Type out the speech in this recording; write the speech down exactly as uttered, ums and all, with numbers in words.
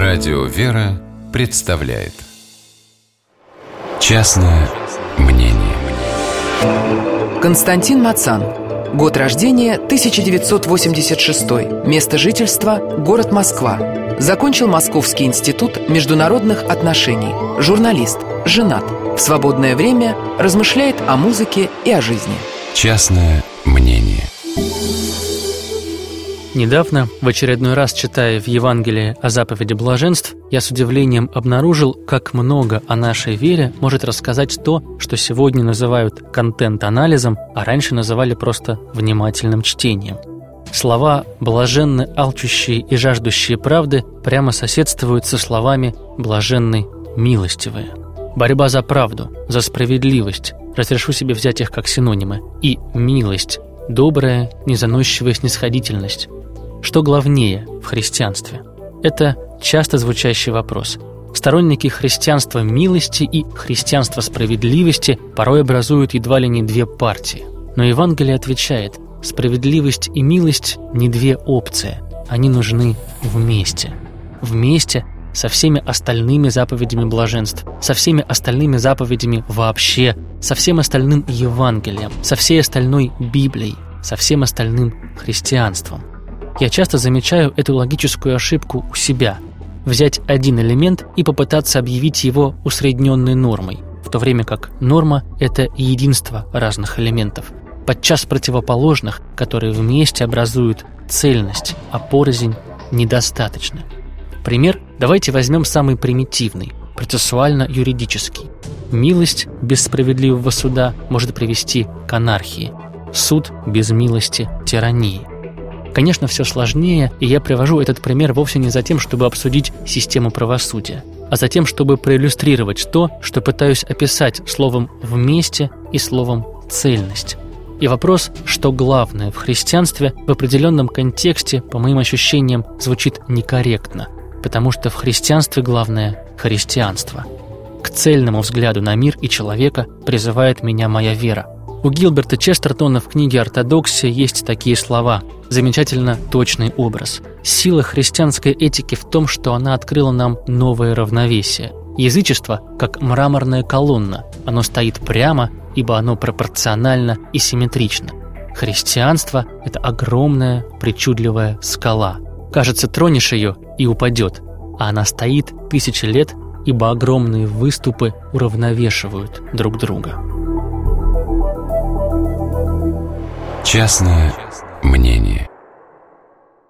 Радио «Вера» представляет «Частное мнение». Константин Мацан. Год рождения тысяча девятьсот восемьдесят шестой. Место жительства – город Москва. Закончил Московский институт международных отношений. Журналист, женат. В свободное время размышляет о музыке и о жизни. «Частное мнение». Недавно, в очередной раз читая в Евангелии о заповеди блаженств, я с удивлением обнаружил, как много о нашей вере может рассказать то, что сегодня называют контент-анализом, а раньше называли просто внимательным чтением. Слова «блаженны алчущие и жаждущие правды» прямо соседствуют со словами «блаженны милостивые». Борьба за правду, за справедливость, разрешу себе взять их как синонимы, и милость, добрая, незаносчивая снисходительность. Что главнее в христианстве? Это часто звучащий вопрос. Сторонники христианства милости и христианства справедливости порой образуют едва ли не две партии. Но Евангелие отвечает: справедливость и милость не две опции, они нужны вместе. Вместе со всеми остальными заповедями блаженств, со всеми остальными заповедями вообще, со всем остальным Евангелием, со всей остальной Библией, со всем остальным христианством. Я часто замечаю эту логическую ошибку у себя. Взять один элемент и попытаться объявить его усредненной нормой, в то время как норма – это единство разных элементов, подчас противоположных, которые вместе образуют цельность, а порознь недостаточно. Пример давайте возьмем самый примитивный, процессуально-юридический. Милость без справедливого суда может привести к анархии. Суд без милости – тирании. Конечно, все сложнее, и я привожу этот пример вовсе не за тем, чтобы обсудить систему правосудия, а за тем, чтобы проиллюстрировать то, что пытаюсь описать словом «вместе» и словом «цельность». И вопрос, что главное в христианстве, в определенном контексте, по моим ощущениям, звучит некорректно, потому что в христианстве главное – христианство. К цельному взгляду на мир и человека призывает меня моя вера. У Гилберта Честертона в книге «Ортодоксия» есть такие слова, замечательно точный образ. Сила христианской этики в том, что она открыла нам новое равновесие. Язычество, как мраморная колонна, оно стоит прямо, ибо оно пропорционально и симметрично. Христианство – это огромная, причудливая скала. Кажется, тронешь ее и упадет, а она стоит тысячи лет, ибо огромные выступы уравновешивают друг друга. Частное мнение.